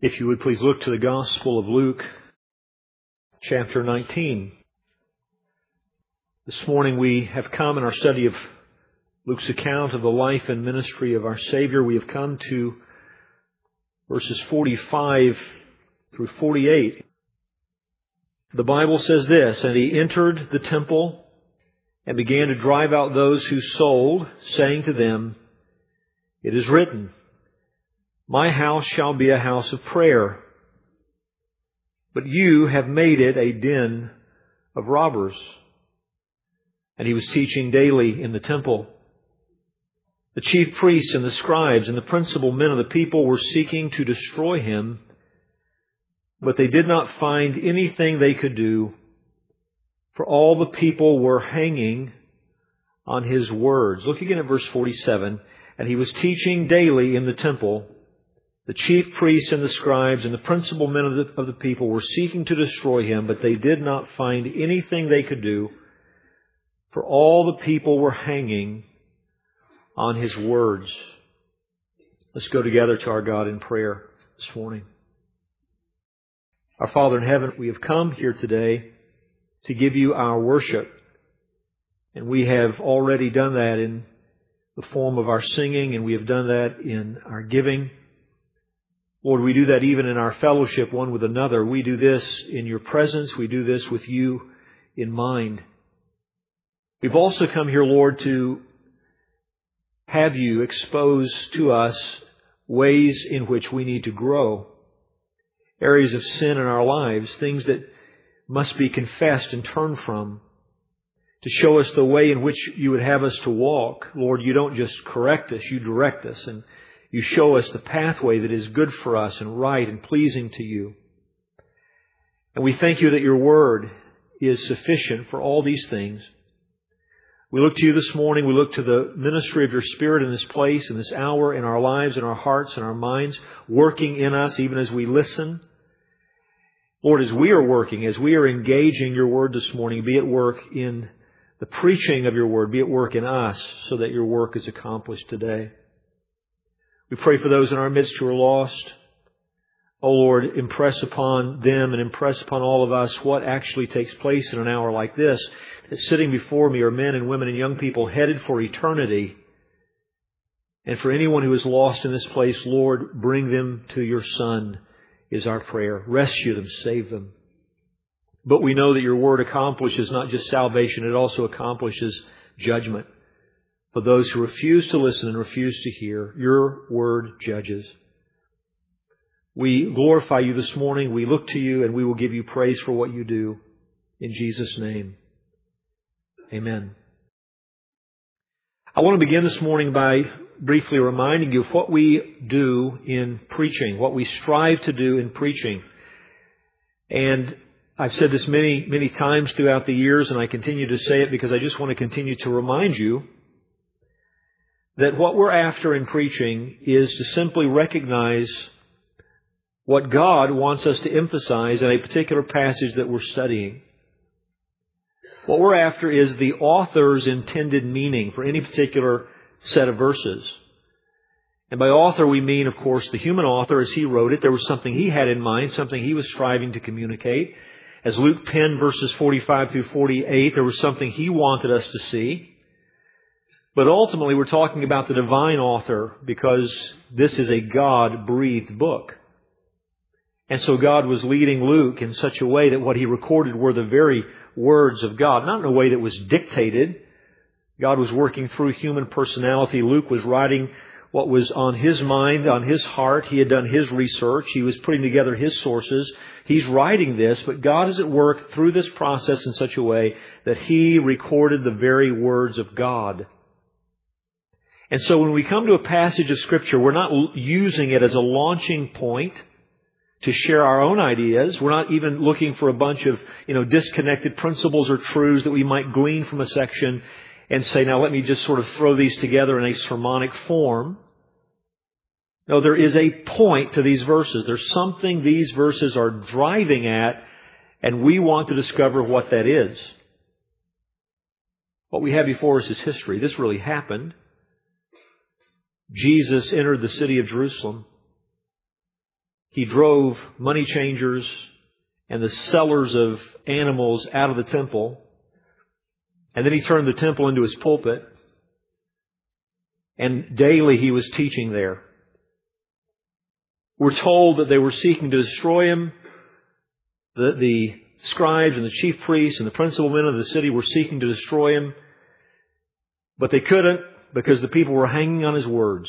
If you would please look to the Gospel of Luke, chapter 19. This morning we have come in our study of Luke's account of the life and ministry of our Savior. We have come to verses 45 through 48. The Bible says this, "And he entered the temple and began to drive out those who sold, saying to them, 'It is written, My house shall be a house of prayer, but you have made it a den of robbers.' And he was teaching daily in the temple. The chief priests and the scribes and the principal men of the people were seeking to destroy him, but they did not find anything they could do, for all the people were hanging on his words." Look again at verse 47. "And he was teaching daily in the temple. The chief priests and the scribes and the principal men of the people were seeking to destroy him, but they did not find anything they could do, for all the people were hanging on his words." Let's go together to our God in prayer this morning. Our Father in heaven, we have come here today to give you our worship. And we have already done that in the form of our singing, and we have done that in our giving. Lord, we do that even in our fellowship one with another. We do this in your presence. We do this with you in mind. We've also come here, Lord, to have you expose to us ways in which we need to grow, areas of sin in our lives, things that must be confessed and turned from, to show us the way in which you would have us to walk. Lord, you don't just correct us, you direct us, and you show us the pathway that is good for us and right and pleasing to you. And we thank you that your word is sufficient for all these things. We look to you this morning. We look to the ministry of your Spirit in this place, in this hour, in our lives, in our hearts, in our minds, working in us even as we listen. Lord, as we are working, as we are engaging your word this morning, be at work in the preaching of your word, be at work in us so that your work is accomplished today. We pray for those in our midst who are lost. Oh Lord, impress upon them and impress upon all of us what actually takes place in an hour like this. That sitting before me are men and women and young people headed for eternity. And for anyone who is lost in this place, Lord, bring them to your Son is our prayer. Rescue them, save them. But we know that your word accomplishes not just salvation, it also accomplishes judgment. For those who refuse to listen and refuse to hear, your word judges. We glorify you this morning. We look to you and we will give you praise for what you do. In Jesus' name, amen. I want to begin this morning by briefly reminding you of what we do in preaching, what we strive to do in preaching. And I've said this many, many times throughout the years, and I continue to say it because I just want to continue to remind you that what we're after in preaching is to simply recognize what God wants us to emphasize in a particular passage that we're studying. What we're after is the author's intended meaning for any particular set of verses. And by author we mean, of course, the human author as he wrote it. There was something he had in mind, something he was striving to communicate. As Luke penned verses 45 through 48, there was something he wanted us to see. But ultimately, we're talking about the divine author because this is a God-breathed book. And so God was leading Luke in such a way that what he recorded were the very words of God, not in a way that was dictated. God was working through human personality. Luke was writing what was on his mind, on his heart. He had done his research. He was putting together his sources. He's writing this, but God is at work through this process in such a way that he recorded the very words of God. And so when we come to a passage of Scripture, we're not using it as a launching point to share our own ideas. We're not even looking for a bunch of, disconnected principles or truths that we might glean from a section and say, now let me just sort of throw these together in a sermonic form. No, there is a point to these verses. There's something these verses are driving at, and we want to discover what that is. What we have before us is history. This really happened. Jesus entered the city of Jerusalem. He drove money changers and the sellers of animals out of the temple. And then He turned the temple into His pulpit. And daily He was teaching there. We're told that they were seeking to destroy Him. The scribes and the chief priests and the principal men of the city were seeking to destroy Him. But they couldn't because the people were hanging on His words.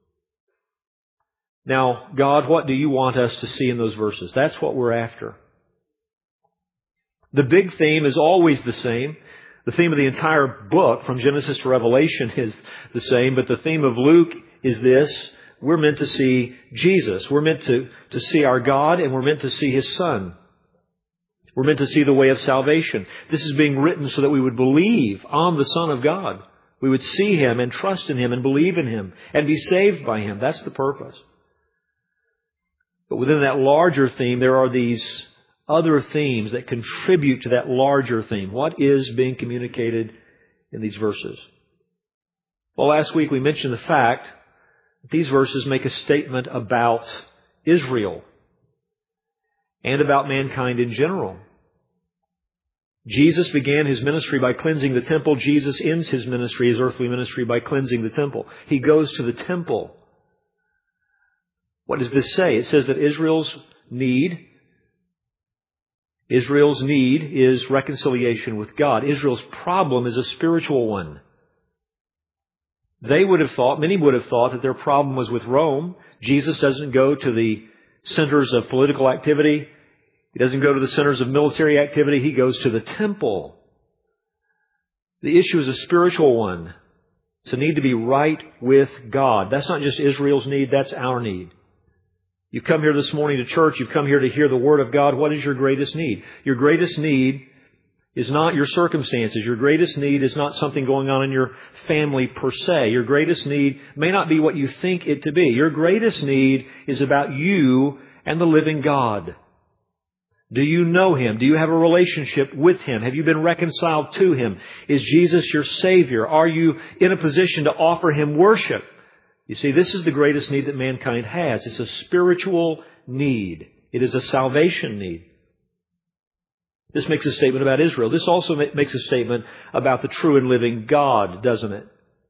Now, God, what do You want us to see in those verses? That's what we're after. The big theme is always the same. The theme of the entire book, from Genesis to Revelation, is the same. But the theme of Luke is this. We're meant to see Jesus. We're meant to see our God, and we're meant to see His Son. We're meant to see the way of salvation. This is being written so that we would believe on the Son of God. We would see Him and trust in Him and believe in Him and be saved by Him. That's the purpose. But within that larger theme, there are these other themes that contribute to that larger theme. What is being communicated in these verses? Well, last week we mentioned the fact that these verses make a statement about Israel and about mankind in general. Jesus began His ministry by cleansing the temple. Jesus ends His ministry, His earthly ministry, by cleansing the temple. He goes to the temple. What does this say? It says that Israel's need is reconciliation with God. Israel's problem is a spiritual one. Many would have thought that their problem was with Rome. Jesus doesn't go to the centers of political activity. He doesn't go to the centers of military activity. He goes to the temple. The issue is a spiritual one. It's a need to be right with God. That's not just Israel's need, that's our need. You've come here this morning to church. You've come here to hear the Word of God. What is your greatest need? Your greatest need is not your circumstances. Your greatest need is not something going on in your family per se. Your greatest need may not be what you think it to be. Your greatest need is about you and the living God. Do you know Him? Do you have a relationship with Him? Have you been reconciled to Him? Is Jesus your Savior? Are you in a position to offer Him worship? You see, this is the greatest need that mankind has. It's a spiritual need. It is a salvation need. This makes a statement about Israel. This also makes a statement about the true and living God, doesn't it?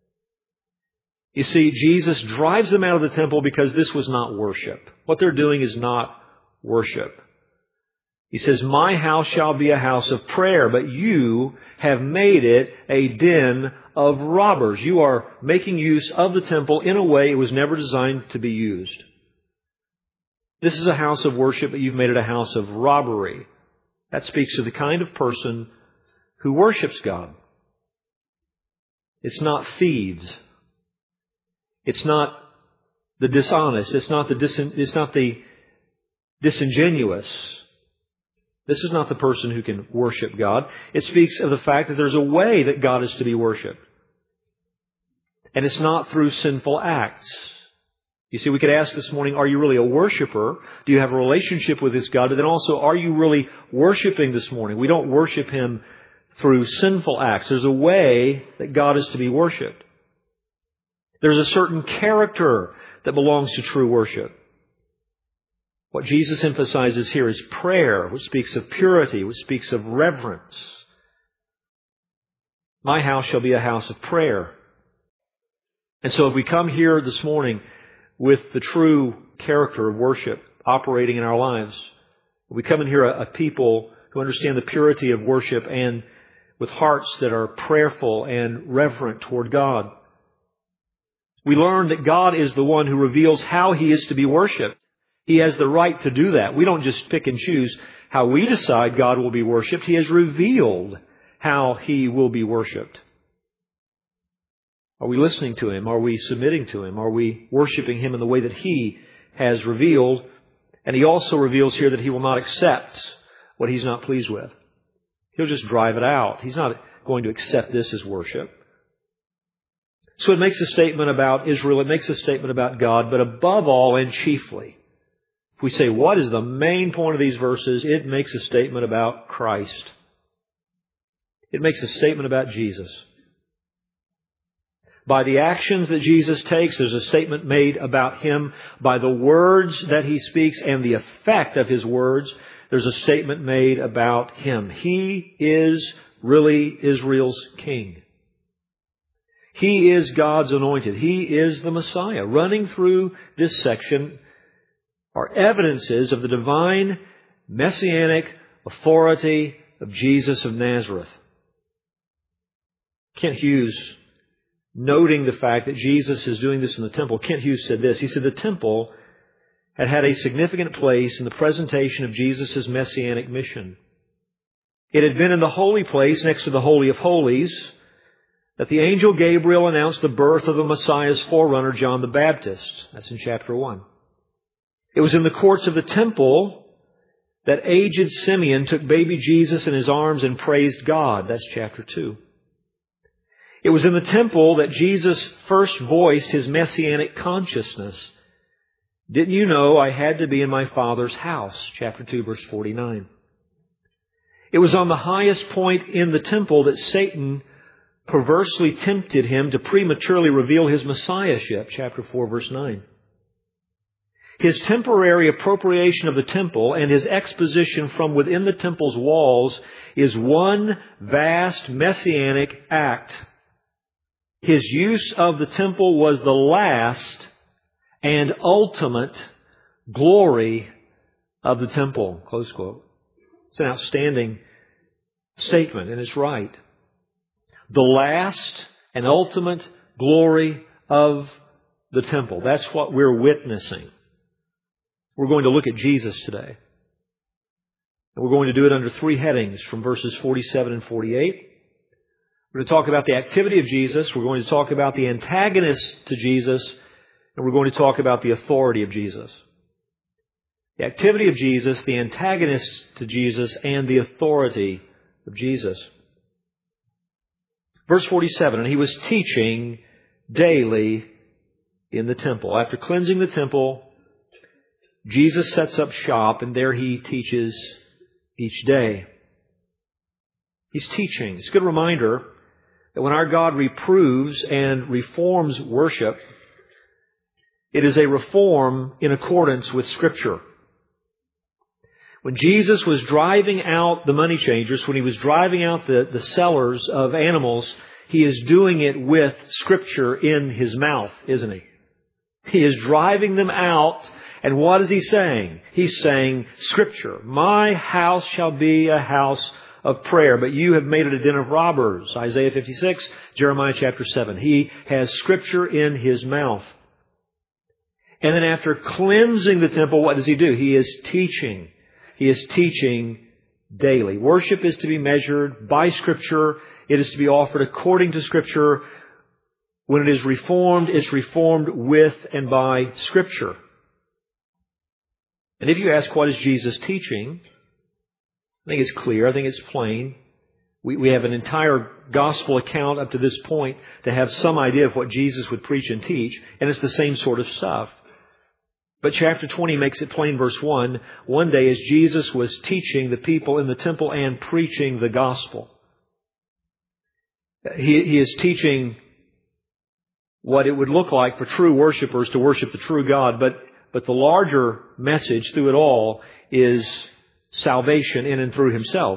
You see, Jesus drives them out of the temple because this was not worship. What they're doing is not worship. He says, "My house shall be a house of prayer, but you have made it a den of robbers." You are making use of the temple in a way it was never designed to be used. This is a house of worship, but you've made it a house of robbery. That speaks to the kind of person who worships God. It's not thieves. It's not the dishonest. It's not the disingenuous. This is not the person who can worship God. It speaks of the fact that there's a way that God is to be worshipped. And it's not through sinful acts. You see, we could ask this morning, are you really a worshiper? Do you have a relationship with this God? But then also, are you really worshiping this morning? We don't worship Him through sinful acts. There's a way that God is to be worshipped. There's a certain character that belongs to true worship. What Jesus emphasizes here is prayer, which speaks of purity, which speaks of reverence. My house shall be a house of prayer. And so if we come here this morning with the true character of worship operating in our lives, if we come in here a people who understand the purity of worship and with hearts that are prayerful and reverent toward God, we learn that God is the one who reveals how He is to be worshipped. He has the right to do that. We don't just pick and choose how we decide God will be worshipped. He has revealed how He will be worshipped. Are we listening to Him? Are we submitting to Him? Are we worshiping Him in the way that He has revealed? And He also reveals here that He will not accept what He's not pleased with. He'll just drive it out. He's not going to accept this as worship. So it makes a statement about Israel. It makes a statement about God. But above all and chiefly, if we say, what is the main point of these verses? It makes a statement about Christ. It makes a statement about Jesus. By the actions that Jesus takes, there's a statement made about Him. By the words that He speaks and the effect of His words, there's a statement made about Him. He is really Israel's King. He is God's anointed. He is the Messiah. Running through this section are evidences of the divine messianic authority of Jesus of Nazareth. Kent Hughes, noting the fact that Jesus is doing this in the temple, Kent Hughes said this. He said the temple had a significant place in the presentation of Jesus' messianic mission. It had been in the holy place next to the Holy of Holies that the angel Gabriel announced the birth of the Messiah's forerunner, John the Baptist. That's in chapter 1. It was in the courts of the temple that aged Simeon took baby Jesus in his arms and praised God. That's chapter 2. It was in the temple that Jesus first voiced His messianic consciousness. Didn't you know I had to be in my Father's house? Chapter 2, verse 49. It was on the highest point in the temple that Satan perversely tempted Him to prematurely reveal His messiahship. Chapter 4, verse 9. His temporary appropriation of the temple and His exposition from within the temple's walls is one vast messianic act. His use of the temple was the last and ultimate glory of the temple. Close quote. It's an outstanding statement, and it's right. The last and ultimate glory of the temple. That's what we're witnessing. We're going to look at Jesus today. And we're going to do it under three headings from verses 47 and 48. We're going to talk about the activity of Jesus. We're going to talk about the antagonist to Jesus. And we're going to talk about the authority of Jesus. The activity of Jesus, the antagonist to Jesus, and the authority of Jesus. Verse 47, and He was teaching daily in the temple. After cleansing the temple, Jesus sets up shop, and there He teaches each day. He's teaching. It's a good reminder that when our God reproves and reforms worship, it is a reform in accordance with Scripture. When Jesus was driving out the money changers, when He was driving out the sellers of animals, He is doing it with Scripture in His mouth, isn't He? He is driving them out, and what is He saying? He's saying, Scripture, my house shall be a house of prayer, but you have made it a den of robbers. Isaiah 56, Jeremiah chapter 7. He has Scripture in His mouth. And then after cleansing the temple, what does He do? He is teaching. He is teaching daily. Worship is to be measured by Scripture. It is to be offered according to Scripture. When it is reformed, it's reformed with and by Scripture. And if you ask, what is Jesus teaching? I think it's clear. I think it's plain. We have an entire gospel account up to this point to have some idea of what Jesus would preach and teach. And it's the same sort of stuff. But chapter 20 makes it plain, verse 1. One day as Jesus was teaching the people in the temple and preaching the gospel, He is teaching what it would look like for true worshipers to worship the true God. But the larger message through it all is salvation in and through Himself.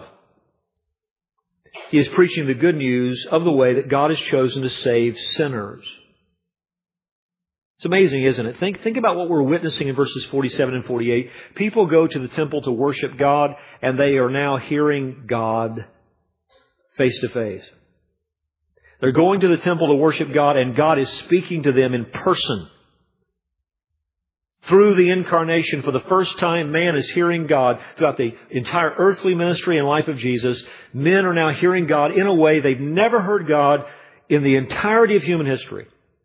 He is preaching the good news of the way that God has chosen to save sinners. It's amazing, isn't it? Think about what we're witnessing in verses 47 and 48. People go to the temple to worship God, and they are now hearing God face to face. They're going to the temple to worship God, and God is speaking to them in person. Through the incarnation, for the first time, man is hearing God. Throughout the entire earthly ministry and life of Jesus, men are now hearing God in a way they've never heard God in the entirety of human history.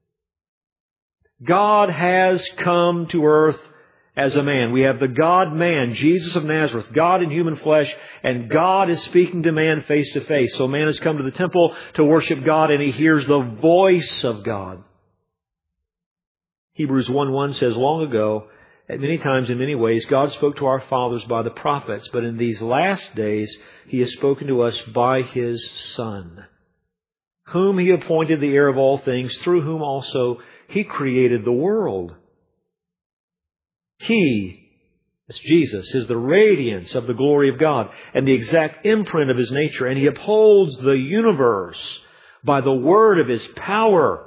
God has come to earth as a man. We have the God-man, Jesus of Nazareth, God in human flesh, and God is speaking to man face to face. So man has come to the temple to worship God, and he hears the voice of God. Hebrews 1:1 says, long ago, at many times in many ways, God spoke to our fathers by the prophets, but in these last days, He has spoken to us by His Son, whom He appointed the heir of all things, through whom also He created the world. He, that's Jesus, is the radiance of the glory of God and the exact imprint of His nature, and He upholds the universe by the word of His power.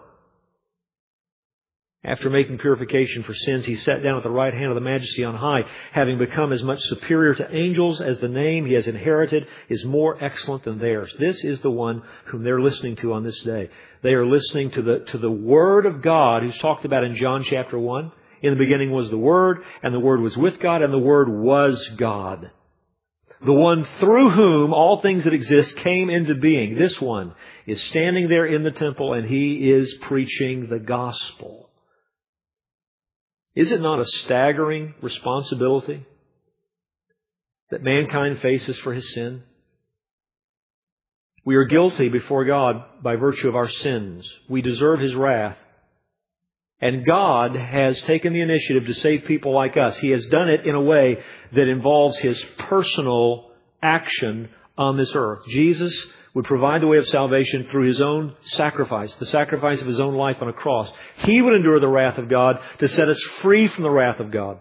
After making purification for sins, He sat down at the right hand of the Majesty on high, having become as much superior to angels as the name He has inherited is more excellent than theirs. This is the one whom they're listening to on this day. They are listening to the Word of God, who's talked about in John chapter 1. In the beginning was the Word, and the Word was with God, and the Word was God. The one through whom all things that exist came into being. This one is standing there in the temple, and He is preaching the gospel. Is it not a staggering responsibility that mankind faces for his sin? We are guilty before God by virtue of our sins. We deserve His wrath. And God has taken the initiative to save people like us. He has done it in a way that involves His personal action on this earth. Jesus would provide the way of salvation through His own sacrifice, the sacrifice of His own life on a cross. He would endure the wrath of God to set us free from the wrath of God.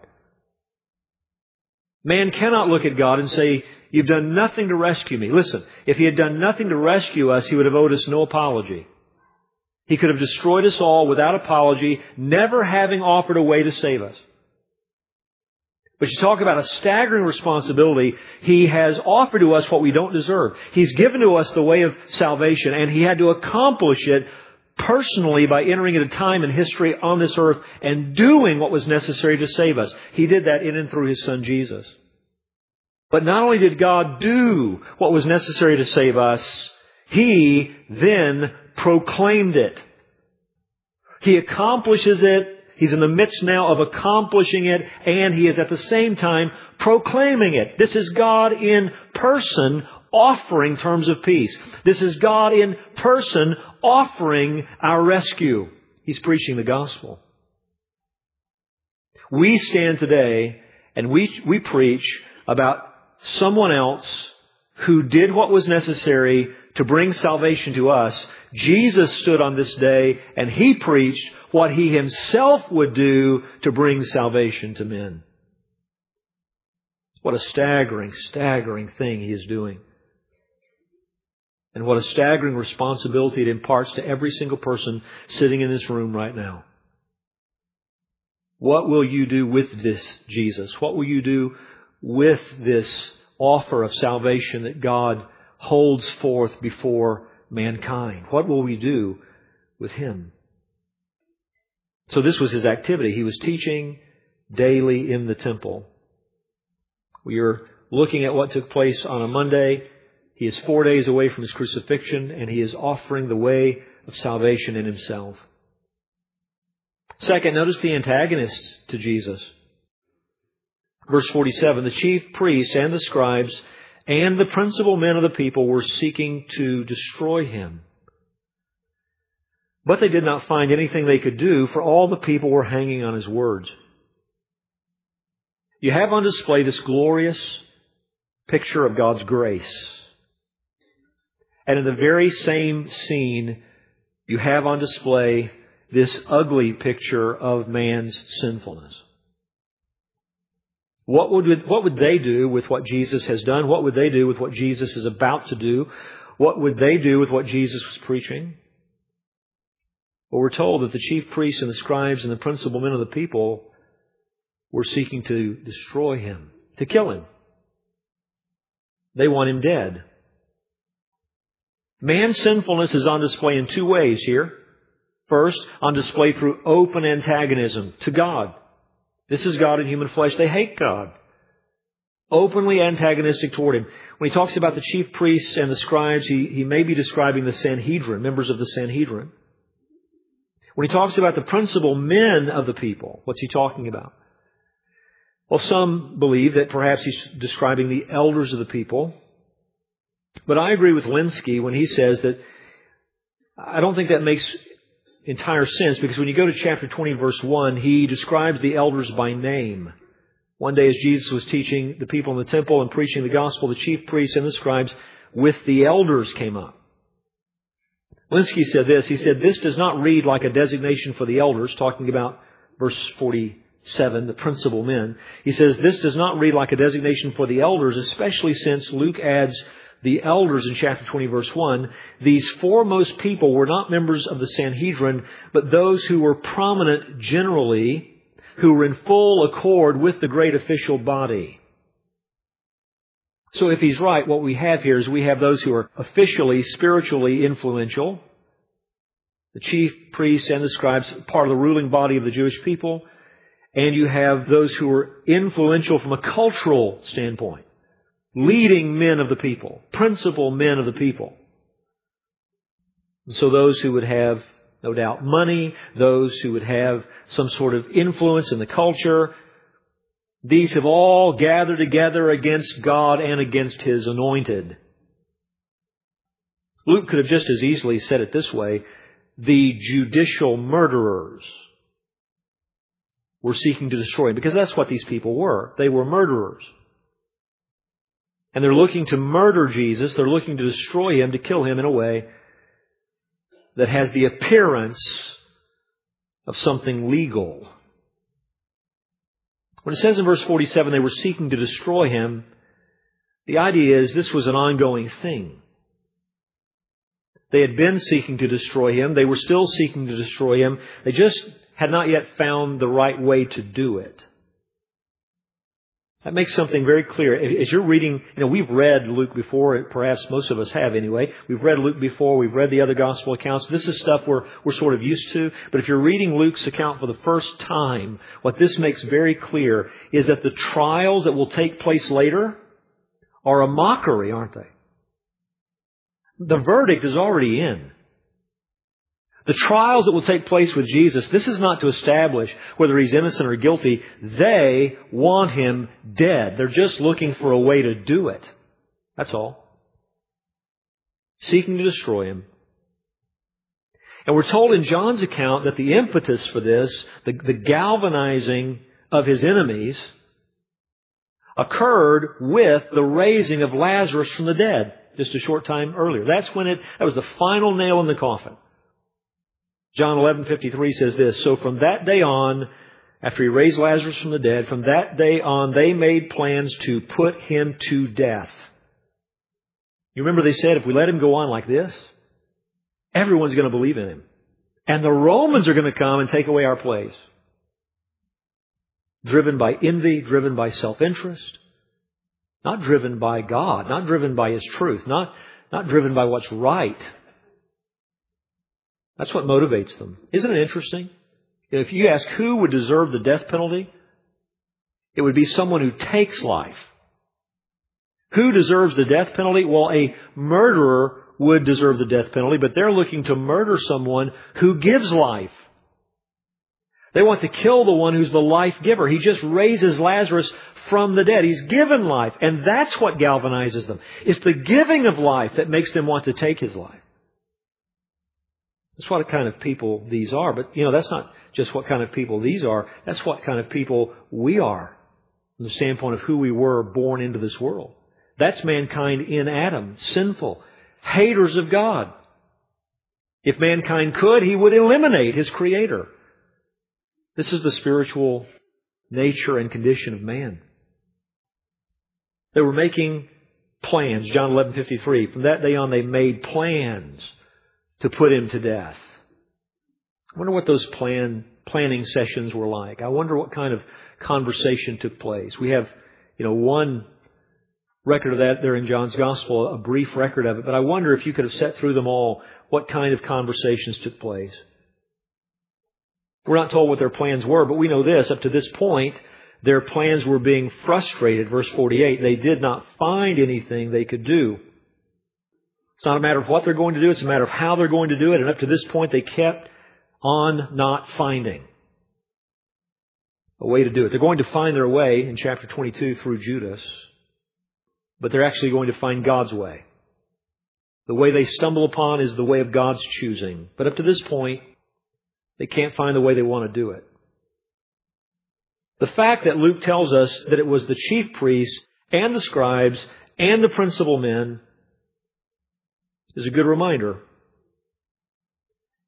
Man cannot look at God and say, "You've done nothing to rescue me." Listen, if He had done nothing to rescue us, He would have owed us no apology. He could have destroyed us all without apology, never having offered a way to save us. But you talk about a staggering responsibility. He has offered to us what we don't deserve. He's given to us the way of salvation, and He had to accomplish it personally by entering into time and history on this earth and doing what was necessary to save us. He did that in and through His Son Jesus. But not only did God do what was necessary to save us, He then proclaimed it. He accomplishes it. He's in the midst now of accomplishing it, and He is at the same time proclaiming it. This is God in person offering terms of peace. This is God in person offering our rescue. He's preaching the gospel. We stand today and we preach about someone else who did what was necessary to bring salvation to us. Jesus stood on this day and He preached what He Himself would do to bring salvation to men. What a staggering, staggering thing He is doing. And what a staggering responsibility it imparts to every single person sitting in this room right now. What will you do with this Jesus? What will you do with this offer of salvation that God holds forth before mankind? What will we do with Him? So this was His activity. He was teaching daily in the temple. We are looking at what took place on a Monday. He is 4 days away from His crucifixion, and He is offering the way of salvation in Himself. Second, notice the antagonists to Jesus. Verse 47, the chief priests and the scribes and the principal men of the people were seeking to destroy Him. But they did not find anything they could do, for all the people were hanging on His words. You have on display this glorious picture of God's grace. And in the very same scene, you have on display this ugly picture of man's sinfulness. What would they do with what Jesus has done? What would they do with what Jesus is about to do? What would they do with what Jesus was preaching? Well, we're told that the chief priests and the scribes and the principal men of the people were seeking to destroy Him, to kill Him. They want Him dead. Man's sinfulness is on display in two ways here. First, on display through open antagonism to God. This is God in human flesh. They hate God. Openly antagonistic toward Him. When He talks about the chief priests and the scribes, He may be describing the Sanhedrin, members of the Sanhedrin. When He talks about the principal men of the people, what's He talking about? Well, some believe that perhaps He's describing the elders of the people. But I agree with Linsky when he says that I don't think that makes entire sense, because when you go to chapter 20, verse 1, He describes the elders by name. One day as Jesus was teaching the people in the temple and preaching the gospel, the chief priests and the scribes with the elders came up. Linsky said this. He said, "This does not read like a designation for the elders," talking about verse 47, the principal men. He says, "This does not read like a designation for the elders, especially since Luke adds the elders in chapter 20, verse 1. These foremost people were not members of the Sanhedrin, but those who were prominent generally, who were in full accord with the great official body." So if he's right, what we have here is we have those who are officially, spiritually influential, the chief priests and the scribes, part of the ruling body of the Jewish people, and you have those who are influential from a cultural standpoint, leading men of the people, principal men of the people. And so those who would have, no doubt, money, those who would have some sort of influence in the culture, these have all gathered together against God and against His anointed. Luke could have just as easily said it this way: the judicial murderers were seeking to destroy Him, because that's what these people were. They were murderers. And they're looking to murder Jesus. They're looking to destroy Him, to kill Him in a way that has the appearance of something legal. When it says in verse 47 they were seeking to destroy Him, the idea is this was an ongoing thing. They had been seeking to destroy Him. They were still seeking to destroy Him. They just had not yet found the right way to do it. That makes something very clear. As you're reading, we've read Luke before, perhaps most of us have anyway. We've read Luke before, we've read the other gospel accounts. This is stuff we're sort of used to. But if you're reading Luke's account for the first time, what this makes very clear is that the trials that will take place later are a mockery, aren't they? The verdict is already in. The trials that will take place with Jesus, this is not to establish whether He's innocent or guilty. They want Him dead. They're just looking for a way to do it. That's all. Seeking to destroy Him. And we're told in John's account that the impetus for this, the galvanizing of His enemies, occurred with the raising of Lazarus from the dead just a short time earlier. That was the final nail in the coffin. John 11:53 says this: "So from that day on, after He raised Lazarus from the dead, from that day on they made plans to put Him to death." You remember they said, if we let Him go on like this, everyone's going to believe in Him. And the Romans are going to come and take away our place. Driven by envy, driven by self-interest, not driven by God, not driven by His truth, not driven by what's right. That's what motivates them. Isn't it interesting? If you ask who would deserve the death penalty, it would be someone who takes life. Who deserves the death penalty? Well, a murderer would deserve the death penalty, but they're looking to murder someone who gives life. They want to kill the one who's the life giver. He just raises Lazarus from the dead. He's given life, and that's what galvanizes them. It's the giving of life that makes them want to take His life. That's what kind of people these are. But, that's not just what kind of people these are. That's what kind of people we are from the standpoint of who we were born into this world. That's mankind in Adam, sinful, haters of God. If mankind could, he would eliminate his Creator. This is the spiritual nature and condition of man. They were making plans. John 11:53. From that day on, they made plans to put Him to death. I wonder what those planning sessions were like. I wonder what kind of conversation took place. We have, one record of that there in John's Gospel, a brief record of it. But I wonder if you could have sat through them all, what kind of conversations took place. We're not told what their plans were, but we know this. Up to this point, their plans were being frustrated. Verse 48, they did not find anything they could do. It's not a matter of what they're going to do. It's a matter of how they're going to do it. And up to this point, they kept on not finding a way to do it. They're going to find their way in chapter 22 through Judas. But they're actually going to find God's way. The way they stumble upon is the way of God's choosing. But up to this point, they can't find the way they want to do it. The fact that Luke tells us that it was the chief priests and the scribes and the principal men is a good reminder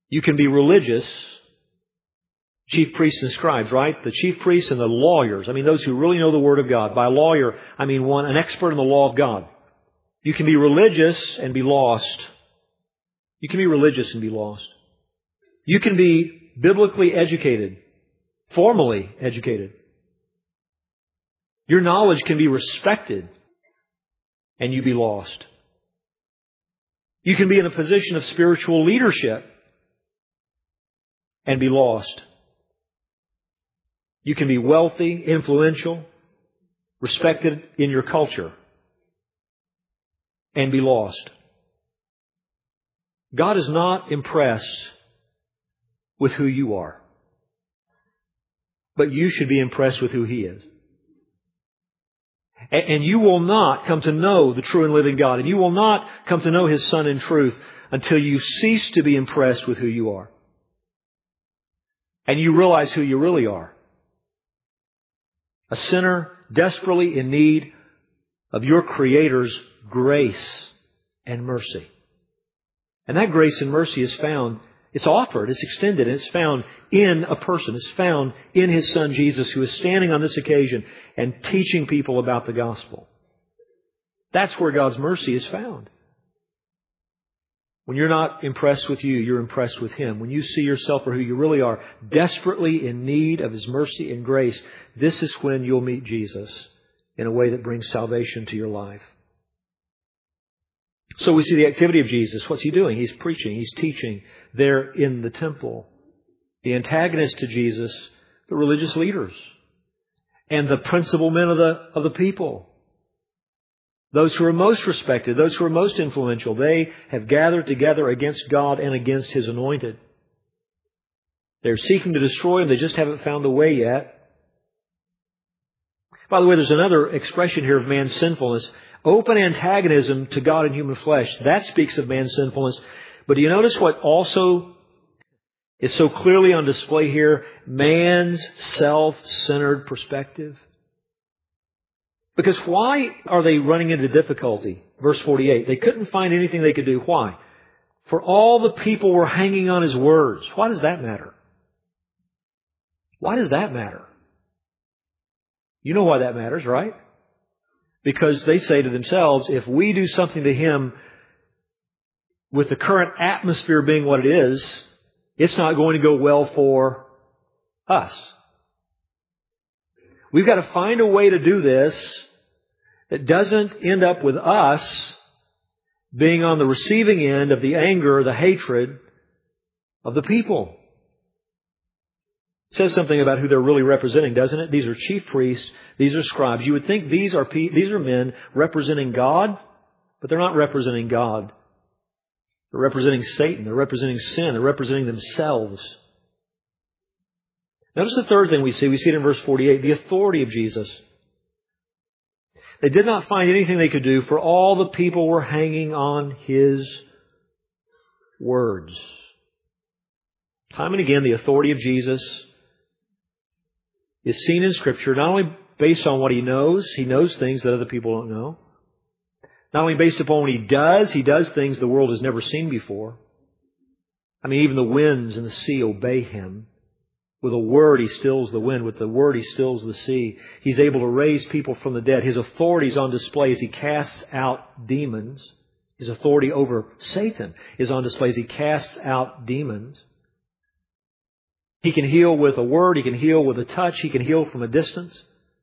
You can be religious, chief priests and scribes, right? The chief priests and the lawyers. I mean, those who really know the Word of God. By lawyer, I mean an expert in the law of God. You can be religious and be lost. You can be religious and be lost. You can be biblically educated, formally educated. Your knowledge can be respected and you be lost. You can be in a position of spiritual leadership and be lost. You can be wealthy, influential, respected in your culture and be lost. God is not impressed with who you are, but you should be impressed with who He is. And you will not come to know the true and living God, and you will not come to know His Son in truth until you cease to be impressed with who you are. And you realize who you really are. A sinner desperately in need of your Creator's grace and mercy. And that grace and mercy is found, it's offered, it's extended, and it's found in a person. It's found in His Son Jesus, who is standing on this occasion and teaching people about the gospel. That's where God's mercy is found. When you're not impressed with you, you're impressed with Him. When you see yourself for who you really are, desperately in need of His mercy and grace, this is when you'll meet Jesus in a way that brings salvation to your life. So we see the activity of Jesus. What's He doing? He's preaching. He's teaching there in the temple. The antagonist to Jesus, the religious leaders, and the principal men of the people. Those who are most respected, those who are most influential, they have gathered together against God and against His anointed. They're seeking to destroy Him. They just haven't found a way yet. By the way, there's another expression here of man's sinfulness. Open antagonism to God in human flesh. That speaks of man's sinfulness. But do you notice what also is so clearly on display here? Man's self-centered perspective. Because why are they running into difficulty? Verse 48. They couldn't find anything they could do. Why? For all the people were hanging on His words. Why does that matter? Why does that matter? You know why that matters, right? Because they say to themselves, if we do something to Him with the current atmosphere being what it is, it's not going to go well for us. We've got to find a way to do this that doesn't end up with us being on the receiving end of the anger, the hatred of the people. It says something about who they're really representing, doesn't it? These are chief priests. These are scribes. You would think these are men representing God, but they're not representing God. They're representing Satan. They're representing sin. They're representing themselves. Notice the third thing we see. We see it in verse 48, the authority of Jesus. They did not find anything they could do, for all the people were hanging on His words. Time and again, the authority of Jesus is seen in Scripture, not only based on what He knows things that other people don't know. Not only based upon what He does things the world has never seen before. I mean, even the winds and the sea obey Him. With a word, He stills the wind. With the word, He stills the sea. He's able to raise people from the dead. His authority is on display as He casts out demons. His authority over Satan is on display as He casts out demons. He can heal with a word. He can heal with a touch. He can heal from a distance.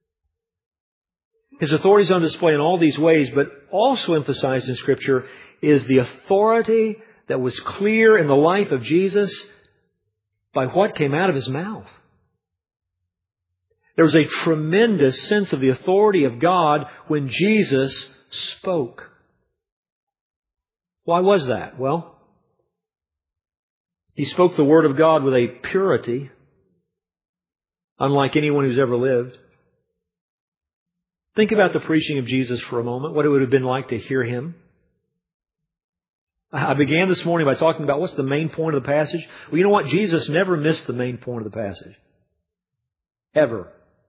His authority is on display in all these ways, but also emphasized in Scripture is the authority that was clear in the life of Jesus by what came out of His mouth. There was a tremendous sense of the authority of God when Jesus spoke. Why was that? Well, He spoke the Word of God with a purity unlike anyone who's ever lived. Think about the preaching of Jesus for a moment, what it would have been like to hear Him. I began this morning by talking about what's the main point of the passage. Well, you know what? Jesus never missed the main point of the passage. Ever.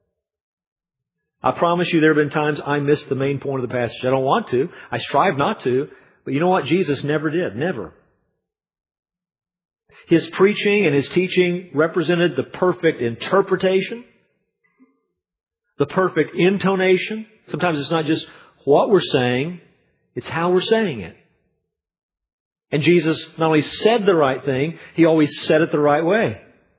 I promise you there have been times I missed the main point of the passage. I don't want to. I strive not to. But you know what? Jesus never did. Never. His preaching and His teaching represented the perfect interpretation, the perfect intonation. Sometimes it's not just what we're saying, it's how we're saying it. And Jesus not only said the right thing, He always said it the right way.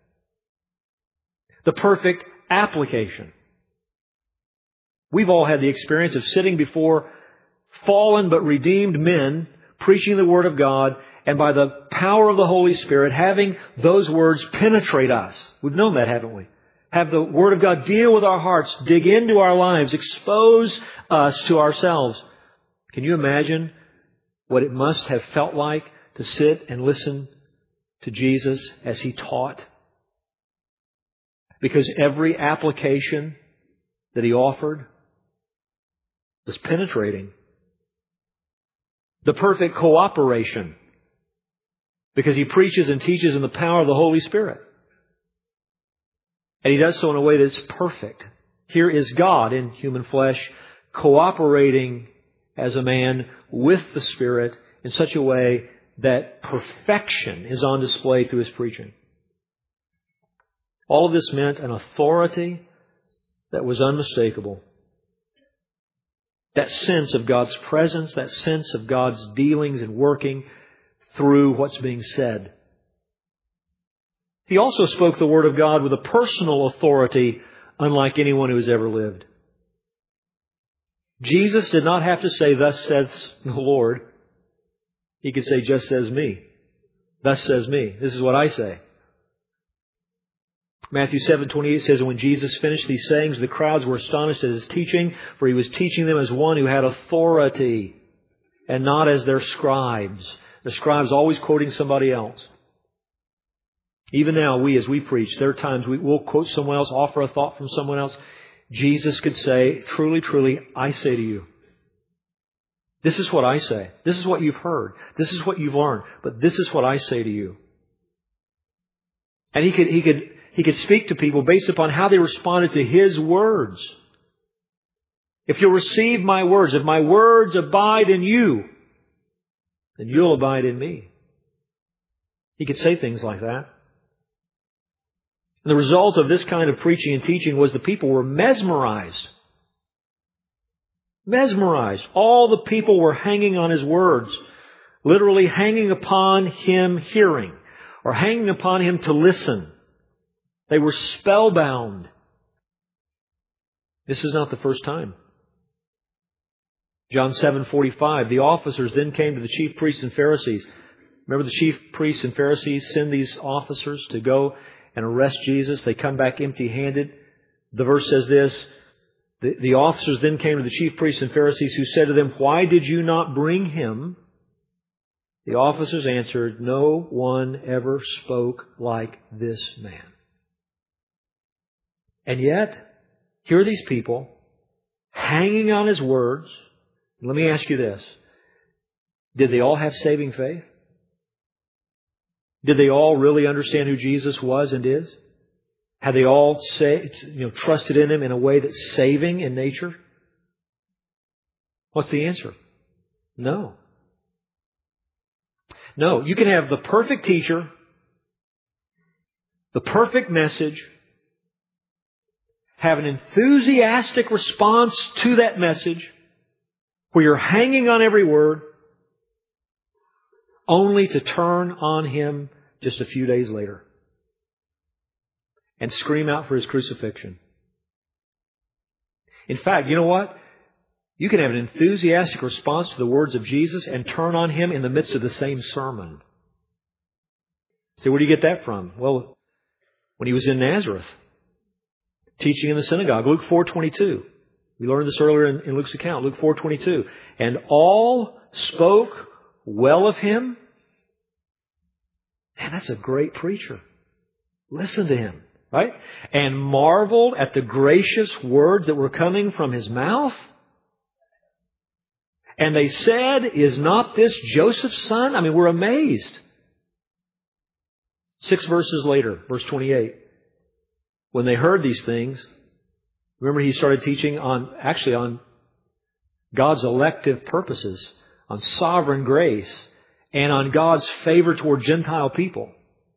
The perfect application. We've all had the experience of sitting before fallen but redeemed men preaching the Word of God, and by the power of the Holy Spirit having those words penetrate us. We've known that, haven't we? Have the Word of God deal with our hearts, dig into our lives, expose us to ourselves. Can you imagine what it must have felt like to sit and listen to Jesus as He taught? Because every application that He offered was penetrating. The perfect cooperation, because He preaches and teaches in the power of the Holy Spirit. And He does so in a way that's perfect. Here is God in human flesh cooperating as a man with the Spirit in such a way that perfection is on display through His preaching. All of this meant an authority that was unmistakable. That sense of God's presence, that sense of God's dealings and working through what's being said. He also spoke the Word of God with a personal authority unlike anyone who has ever lived. Jesus did not have to say, "Thus says the Lord." He could say, "Just says me. Thus says me. This is what I say." Matthew 7:28 says, "When Jesus finished these sayings, the crowds were astonished at His teaching, for He was teaching them as one who had authority and not as their scribes." The scribes always quoting somebody else. Even now, as we preach, there are times we'll quote someone else, offer a thought from someone else. Jesus could say, "Truly, truly, I say to you, this is what I say. This is what you've heard. This is what you've learned. But this is what I say to you." And He could speak to people based upon how they responded to His words. If you'll receive my words, if my words abide in you, then you'll abide in me. He could say things like that. And the result of this kind of preaching and teaching was the people were mesmerized. Mesmerized. All the people were hanging on His words. Literally hanging upon Him hearing, or hanging upon Him to listen. They were spellbound. This is not the first time. John 7:45, the officers then came to the chief priests and Pharisees. Remember, the chief priests and Pharisees send these officers to go and arrest Jesus. They come back empty-handed. The verse says this, the officers then came to the chief priests and Pharisees, who said to them, "Why did you not bring Him?" The officers answered, "No one ever spoke like this man." And yet, here are these people hanging on His words. Let me ask you this. Did they all have saving faith? Did they all really understand who Jesus was and is? Had they all trusted in Him in a way that's saving in nature? What's the answer? No. No, you can have the perfect teacher, the perfect message, have an enthusiastic response to that message, where you're hanging on every word, only to turn on Him just a few days later and scream out for His crucifixion. In fact, you know what? You can have an enthusiastic response to the words of Jesus and turn on Him in the midst of the same sermon. So where do you get that from? Well, when He was in Nazareth, teaching in the synagogue, Luke 4:22. We learned this earlier in Luke's account, Luke 4:22. And all spoke well of Him. Man, that's a great preacher. Listen to him, right? And marveled at the gracious words that were coming from His mouth. And they said, "Is not this Joseph's son?" I mean, we're amazed. 6 verses later, verse 28. When they heard these things, remember He started teaching on God's elective purposes, on sovereign grace, and on God's favor toward Gentile people.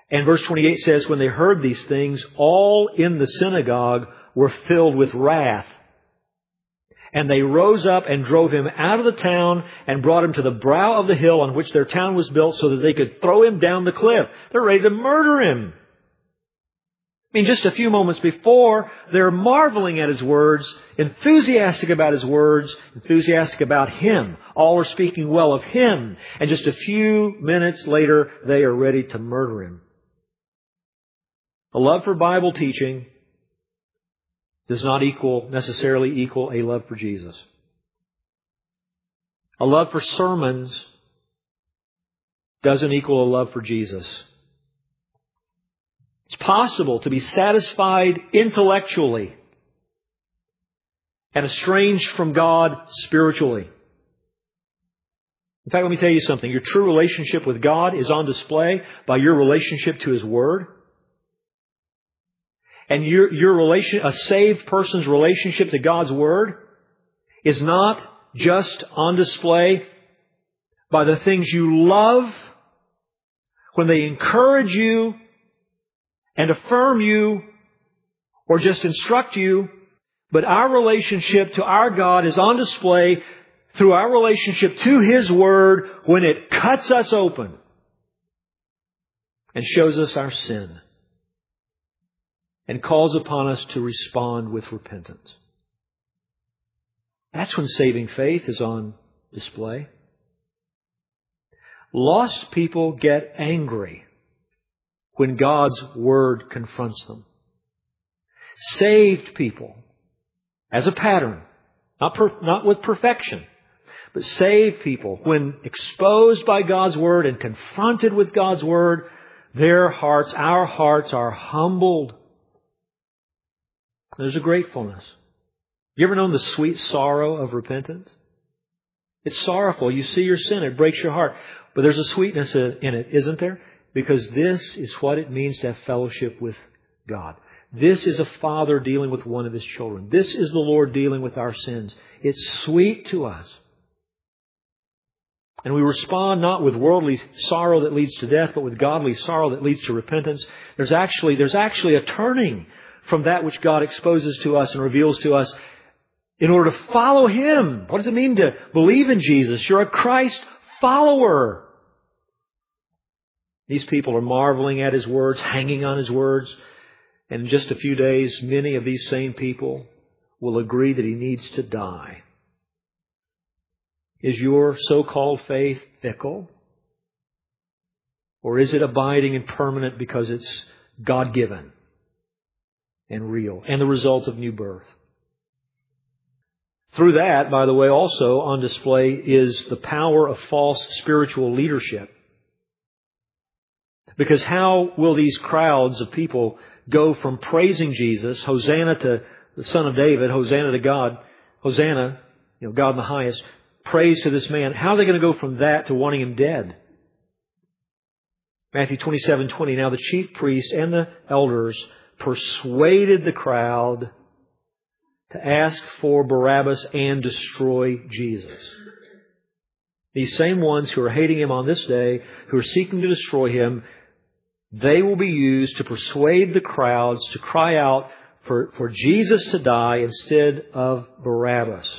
And verse 28 says, when they heard these things, all in the synagogue were filled with wrath. And they rose up and drove him out of the town and brought him to the brow of the hill on which their town was built so that they could throw him down the cliff. They're ready to murder him. I mean, just a few moments before, they're marveling at His words, enthusiastic about His words, enthusiastic about Him. All are speaking well of Him. And just a few minutes later, they are ready to murder Him. A love for Bible teaching does not necessarily equal a love for Jesus. A love for sermons doesn't equal a love for Jesus. It's possible to be satisfied intellectually and estranged from God spiritually. In fact, let me tell you something. Your true relationship with God is on display by your relationship to His Word. And a saved person's relationship to God's Word is not just on display by the things you love, when they encourage you and affirm you or just instruct you, but our relationship to our God is on display through our relationship to His Word when it cuts us open and shows us our sin and calls upon us to respond with repentance. That's when saving faith is on display. Lost people get angry when God's Word confronts them. Saved people, as a pattern, not with perfection, but saved people, when exposed by God's Word and confronted with God's Word, our hearts are humbled. There's a gratefulness. You ever known the sweet sorrow of repentance? It's sorrowful. You see your sin. It breaks your heart. But there's a sweetness in it, isn't there? Because this is what it means to have fellowship with God. This is a father dealing with one of his children. This is the Lord dealing with our sins. It's sweet to us. And we respond not with worldly sorrow that leads to death, but with godly sorrow that leads to repentance. There's actually a turning from that which God exposes to us and reveals to us in order to follow Him. What does it mean to believe in Jesus? You're a Christ follower. These people are marveling at His words, hanging on His words. And in just a few days, many of these same people will agree that He needs to die. Is your so-called faith fickle? Or is it abiding and permanent because it's God-given and real and the result of new birth? Through that, by the way, also on display is the power of false spiritual leadership. Because how will these crowds of people go from praising Jesus, Hosanna to the Son of David, Hosanna to God, Hosanna, God in the highest, praise to this man. How are they going to go from that to wanting Him dead? Matthew 27:20. Now the chief priests and the elders persuaded the crowd to ask for Barabbas and destroy Jesus. These same ones who are hating Him on this day, who are seeking to destroy Him, they will be used to persuade the crowds to cry out for Jesus to die instead of Barabbas.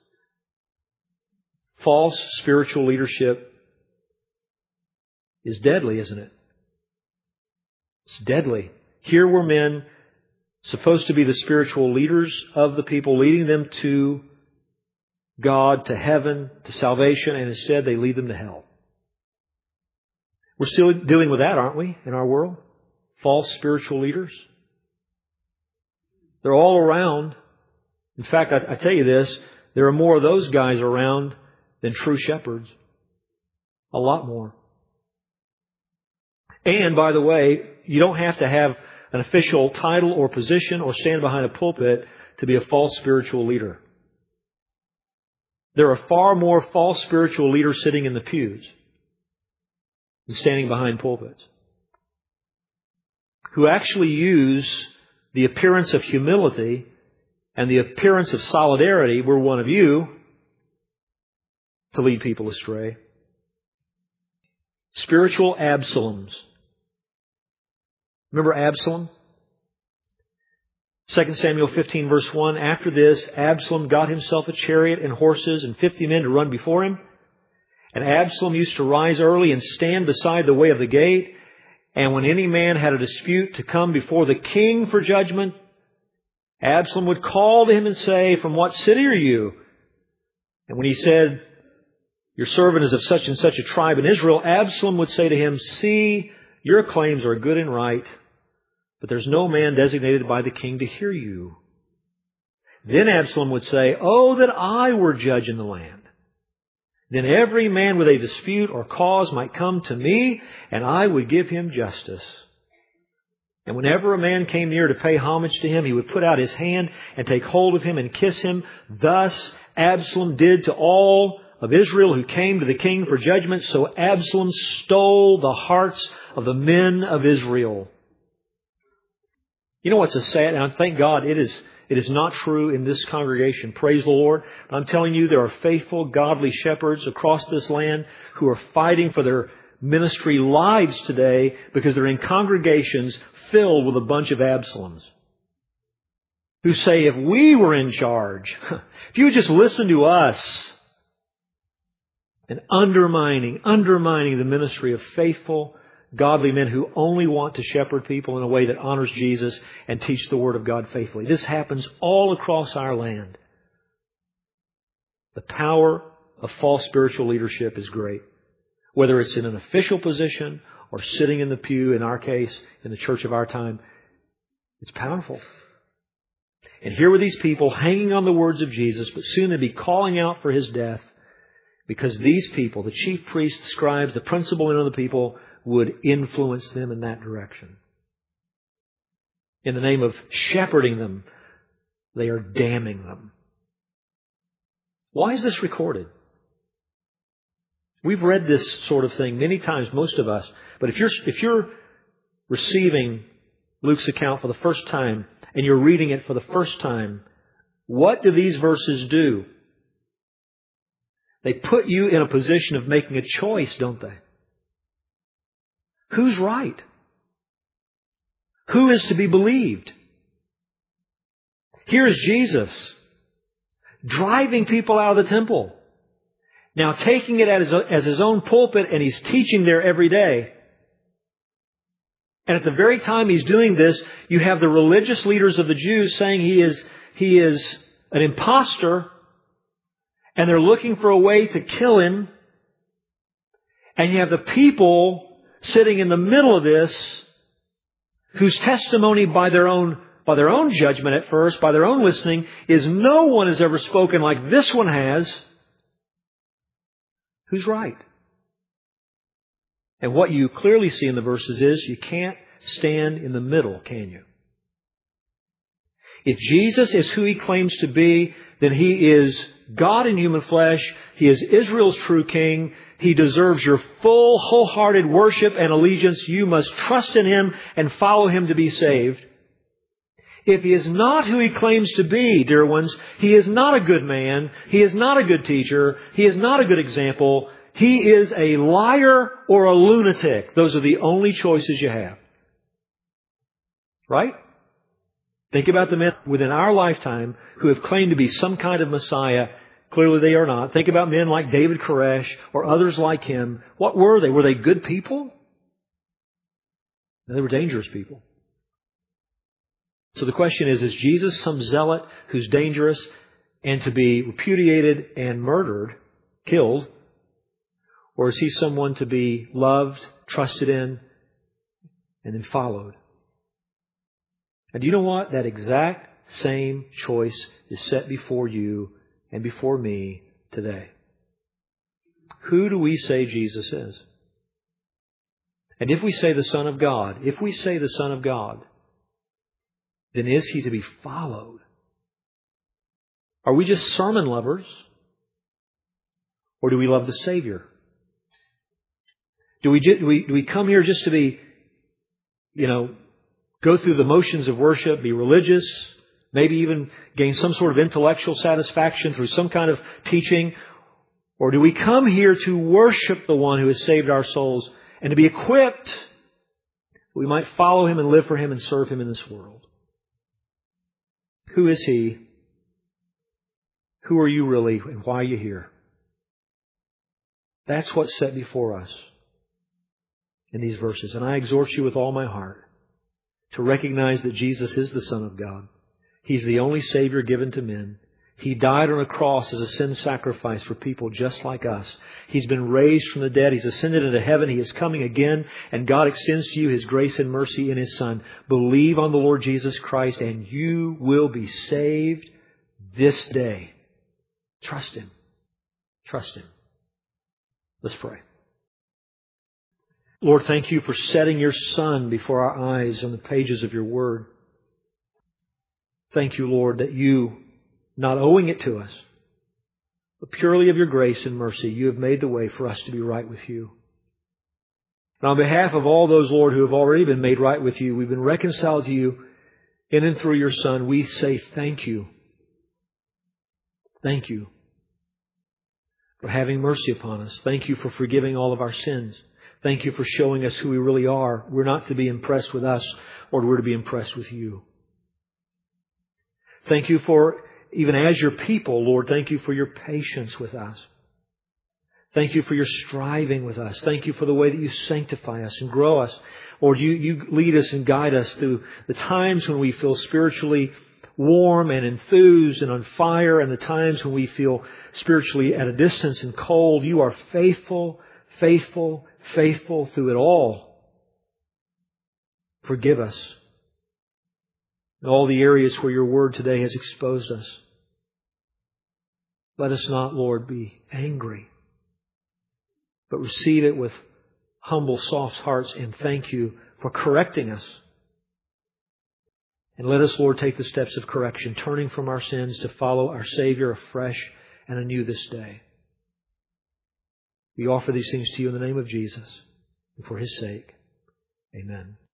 False spiritual leadership is deadly, isn't it? It's deadly. Here were men supposed to be the spiritual leaders of the people, leading them to God, to heaven, to salvation, and instead they lead them to hell. We're still dealing with that, aren't we, in our world? False spiritual leaders. They're all around. In fact, I tell you this, there are more of those guys around than true shepherds. A lot more. And, by the way, you don't have to have an official title or position or stand behind a pulpit to be a false spiritual leader. There are far more false spiritual leaders sitting in the pews than standing behind pulpits, who actually use the appearance of humility and the appearance of solidarity, we're one of you, to lead people astray. Spiritual Absaloms Remember Absalom? 2 Samuel 15 verse 1, after this, Absalom got himself a chariot and horses and 50 men to run before him. And Absalom used to rise early and stand beside the way of the gate. And when any man had a dispute to come before the king for judgment, Absalom would call to him and say, "From what city are you?" And when he said, "Your servant is of such and such a tribe in Israel," Absalom would say to him, "See, your claims are good and right, but there's no man designated by the king to hear you." Then Absalom would say, "Oh, that I were judge in the land. Then every man with a dispute or cause might come to me, and I would give him justice." And whenever a man came near to pay homage to him, he would put out his hand and take hold of him and kiss him. Thus Absalom did to all of Israel who came to the king for judgment. So Absalom stole the hearts of the men of Israel. You know what's a sad, and thank God it is not true in this congregation. Praise the Lord. But I'm telling you, there are faithful, godly shepherds across this land who are fighting for their ministry lives today because they're in congregations filled with a bunch of Absaloms who say, if we were in charge, if you would just listen to us, and undermining the ministry of faithful, godly men who only want to shepherd people in a way that honors Jesus and teach the Word of God faithfully. This happens all across our land. The power of false spiritual leadership is great. Whether it's in an official position or sitting in the pew, in our case, in the church of our time, it's powerful. And here were these people hanging on the words of Jesus, but soon they'd be calling out for His death because these people, the chief priests, the scribes, the principal men of the people, would influence them in that direction. In the name of shepherding them, they are damning them. Why is this recorded? We've read this sort of thing many times, most of us. But if you're receiving Luke's account for the first time and you're reading it for the first time, what do these verses do? They put you in a position of making a choice, don't they? Who's right? Who is to be believed? Here is Jesus driving people out of the temple. Now taking it as his own pulpit, and He's teaching there every day. And at the very time He's doing this, you have the religious leaders of the Jews saying He is an imposter, and they're looking for a way to kill Him. And you have the people sitting in the middle of this, whose testimony by their own judgment at first, by their own listening, is no one has ever spoken like this one has. Who's right? And what you clearly see in the verses is you can't stand in the middle, can you? If Jesus is who He claims to be, then He is God in human flesh. He is Israel's true King. He deserves your full, wholehearted worship and allegiance. You must trust in Him and follow Him to be saved. If He is not who He claims to be, dear ones, He is not a good man. He is not a good teacher. He is not a good example. He is a liar or a lunatic. Those are the only choices you have. Right? Think about the men within our lifetime who have claimed to be some kind of Messiah. Clearly they are not. Think about men like David Koresh or others like him. What were they? Were they good people? No, they were dangerous people. So the question is Jesus some zealot who's dangerous and to be repudiated and murdered, killed? Or is He someone to be loved, trusted in, and then followed? And do you know what? That exact same choice is set before you and before me today. Who do we say Jesus is? And if we say the Son of God, then is He to be followed? Are we just sermon lovers? Or do we love the Savior? Do we come here just to be, go through the motions of worship, be religious, maybe even gain some sort of intellectual satisfaction through some kind of teaching? Or do we come here to worship the One who has saved our souls and to be equipped We might follow Him and live for Him and serve Him in this world. Who is He? Who are you really, and why are you here? That's what's set before us in these verses. And I exhort you with all my heart to recognize that Jesus is the Son of God. He's the only Savior given to men. He died on a cross as a sin sacrifice for people just like us. He's been raised from the dead. He's ascended into heaven. He is coming again. And God extends to you His grace and mercy in His Son. Believe on the Lord Jesus Christ and you will be saved this day. Trust Him. Trust Him. Let's pray. Lord, thank You for setting Your Son before our eyes on the pages of Your Word. Thank You, Lord, that You, not owing it to us, but purely of Your grace and mercy, You have made the way for us to be right with You. And on behalf of all those, Lord, who have already been made right with You, we've been reconciled to You in and through Your Son, we say thank You. Thank You for having mercy upon us. Thank You for forgiving all of our sins. Thank You for showing us who we really are. We're not to be impressed with us, Lord, we're to be impressed with You. Thank You for, even as Your people, Lord, thank You for Your patience with us. Thank You for Your striving with us. Thank You for the way that You sanctify us and grow us. Lord, You lead us and guide us through the times when we feel spiritually warm and enthused and on fire, and the times when we feel spiritually at a distance and cold. You are faithful, faithful, faithful through it all. Forgive us in all the areas where Your Word today has exposed us. Let us not, Lord, be angry, but receive it with humble, soft hearts and thank You for correcting us. And let us, Lord, take the steps of correction, turning from our sins to follow our Savior afresh and anew this day. We offer these things to You in the name of Jesus and for His sake. Amen.